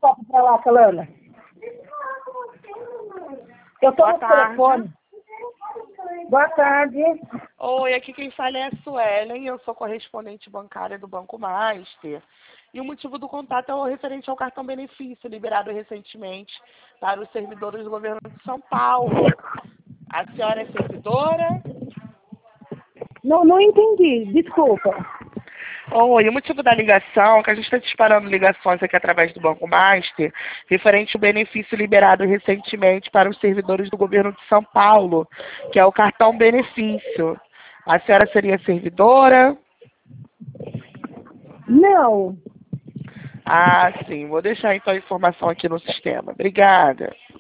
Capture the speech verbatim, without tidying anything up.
copo pra lá, Calana. Eu tô Boa no tarde. telefone. Boa tarde. Oi, aqui quem fala é a Suelen, eu sou correspondente bancária do Banco Master. E o motivo do contato é o referente ao cartão benefício liberado recentemente para os servidores do governo de São Paulo. A senhora é servidora? Não, não entendi, desculpa. Oi, o motivo da ligação é que a gente está disparando ligações aqui através do Banco Master, referente ao benefício liberado recentemente para os servidores do governo de São Paulo, que é o cartão benefício. A senhora seria servidora? Não. Ah, sim. Vou deixar então a informação aqui no sistema. Obrigada.